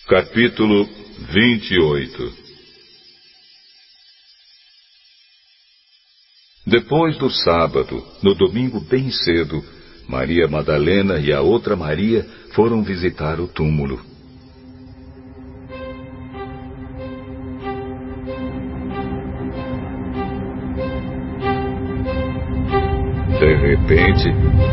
Capítulo 28. Depois do sábado, no domingo bem cedo, Maria Madalena e a outra Maria foram visitar o túmulo. De repente,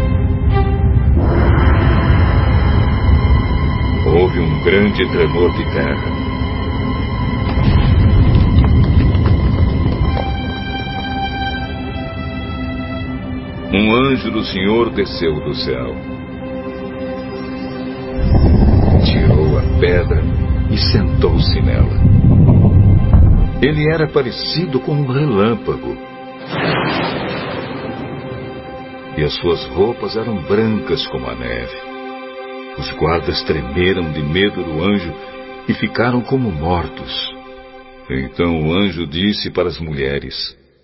houve um grande tremor de terra. Um anjo do Senhor desceu do céu. Tirou a pedra e sentou-se nela. Ele era parecido com um relâmpago. E as suas roupas eram brancas como a neve. Os guardas tremeram de medo do anjo e ficaram como mortos. Então o anjo disse para as mulheres: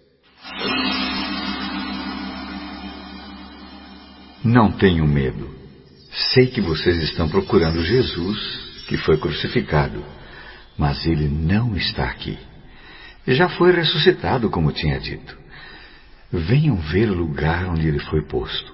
Não tenham medo. Sei que vocês estão procurando Jesus, que foi crucificado, mas ele não está aqui. Já foi ressuscitado, como tinha dito. Venham ver o lugar onde ele foi posto.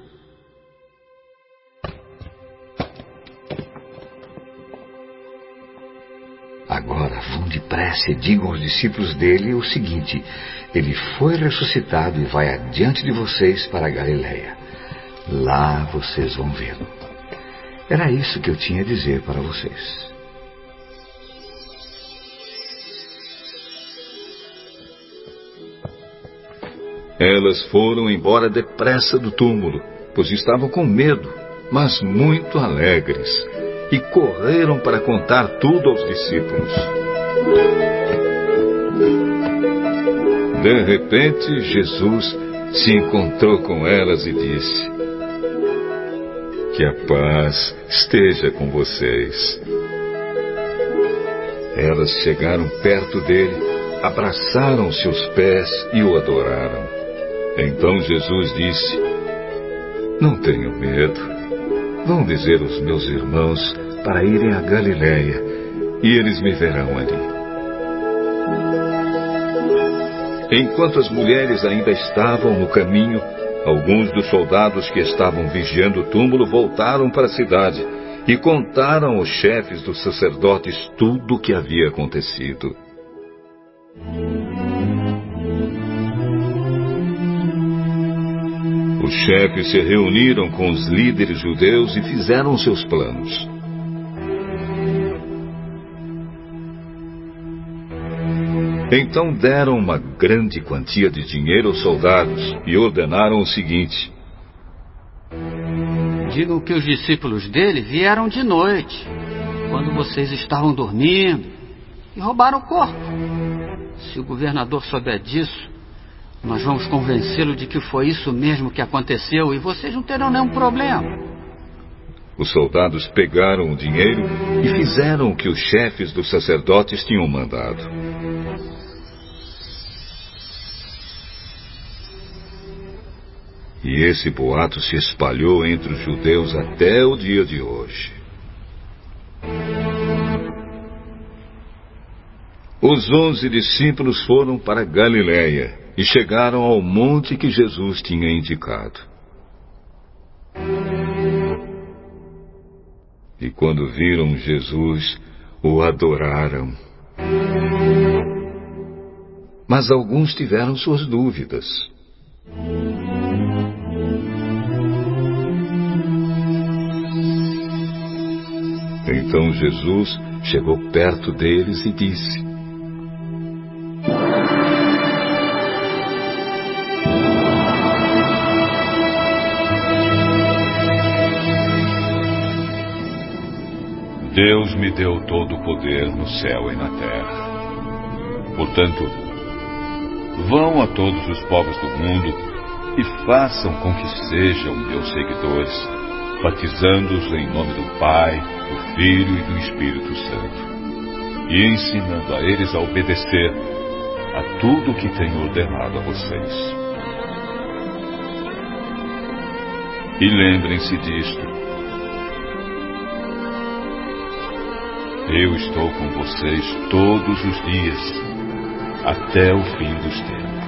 Agora vão depressa e digam aos discípulos dele o seguinte: ele foi ressuscitado e vai adiante de vocês para a Galileia. Lá vocês vão vê-lo. Era isso que eu tinha a dizer para vocês. Elas foram embora depressa do túmulo, pois estavam com medo, mas muito alegres, e correram para contar tudo aos discípulos. De repente, Jesus se encontrou com elas e disse: Que a paz esteja com vocês. Elas chegaram perto dele, abraçaram seus pés e o adoraram. Então Jesus disse: Não tenham medo. Vão dizer aos meus irmãos para irem à Galileia, e eles me verão ali. Enquanto as mulheres ainda estavam no caminho, alguns dos soldados que estavam vigiando o túmulo voltaram para a cidade e contaram aos chefes dos sacerdotes tudo o que havia acontecido. Os chefes se reuniram com os líderes judeus e fizeram seus planos. Então deram uma grande quantia de dinheiro aos soldados e ordenaram o seguinte: Digam que os discípulos dele vieram de noite, quando vocês estavam dormindo, e roubaram o corpo. Se o governador souber disso, nós vamos convencê-lo de que foi isso mesmo que aconteceu e vocês não terão nenhum problema. Os soldados pegaram o dinheiro e fizeram o que os chefes dos sacerdotes tinham mandado. E esse boato se espalhou entre os judeus até o dia de hoje. Os 11 discípulos foram para Galileia e chegaram ao monte que Jesus tinha indicado. E quando viram Jesus, o adoraram. Mas alguns tiveram suas dúvidas. Então Jesus chegou perto deles e disse: Deus me deu todo o poder no céu e na terra. Portanto, vão a todos os povos do mundo e façam com que sejam meus seguidores, batizando-os em nome do Pai, do Filho e do Espírito Santo, e ensinando a eles a obedecer a tudo o que tenho ordenado a vocês. E lembrem-se disto: Eu estou com vocês todos os dias, até o fim dos tempos.